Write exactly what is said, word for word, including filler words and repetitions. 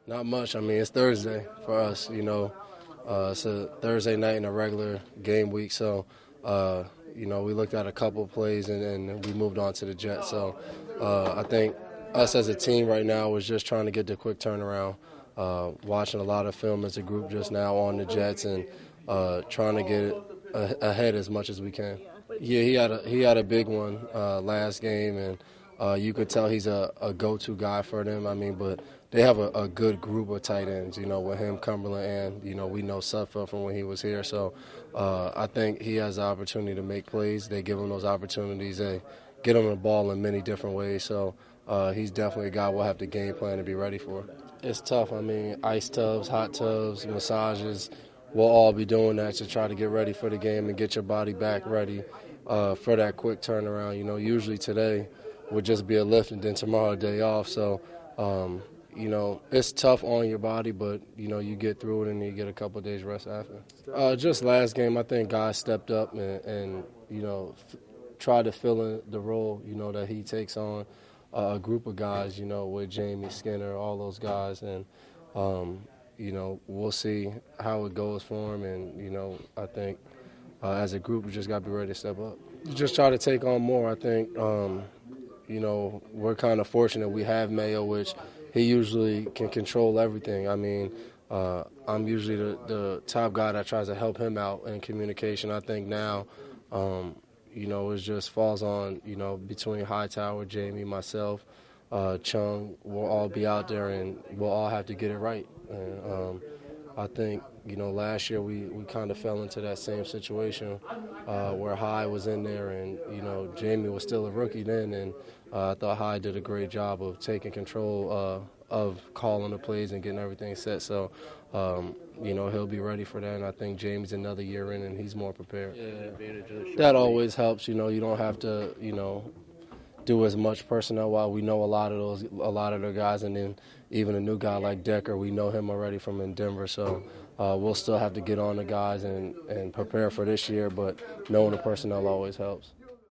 Not much. I mean, it's Thursday for us, you know. Uh, it's a Thursday night in a regular game week, so, uh, you know, we looked at a couple of plays and, and we moved on to the Jets. So uh, I think us as a team right now was just trying to get the quick turnaround, uh, watching a lot of film as a group just now on the Jets and uh, trying to get it a- ahead as much as we can. Yeah, he had a, he had a big one uh, last game, and uh, you could tell he's a, a go-to guy for them. I mean, but they have a, a good group of tight ends, you know, with him, Cumberland, and, you know, we know Sudfeld from when he was here. So uh, I think he has the opportunity to make plays. They give him those opportunities. They get him the ball in many different ways. So uh, he's definitely a guy we'll have to game plan to be ready for. It's tough. I mean, ice tubs, hot tubs, massages, we'll all be doing that to try to get ready for the game and get your body back ready uh, for that quick turnaround. You know, usually today would just be a lift and then tomorrow a day off. So, um, you know, it's tough on your body, but, you know, you get through it and you get a couple of days rest after. Uh, just last game, I think guys stepped up and, and you know, f- tried to fill in the role, you know, that he takes on. Uh, a group of guys, you know, with Jamie Skinner, all those guys, and, um, you know, we'll see how it goes for him. And, you know, I think uh, as a group, we just got to be ready to step up. Just try to take on more. I think, um, you know, we're kind of fortunate we have Mayo, which he usually can control everything. I mean, uh, I'm usually the, the top guy that tries to help him out in communication. I think now, um, you know, it just falls on, you know, between Hightower, Jamie, myself, uh, Chung, we'll all be out there and we'll all have to get it right. And um, I think, you know, last year we, we kind of fell into that same situation uh, where High was in there and, you know, Jamie was still a rookie then. And uh, I thought High did a great job of taking control uh, of calling the plays and getting everything set. So, um, you know, he'll be ready for that. And I think Jamie's another year in and he's more prepared. Yeah. That always helps. You know, you don't have to, you know, do as much personnel while we know a lot of those a lot of the guys, and then even a new guy like Decker, we know him already from in Denver, so uh, we'll still have to get on the guys and, and prepare for this year, but knowing the personnel always helps.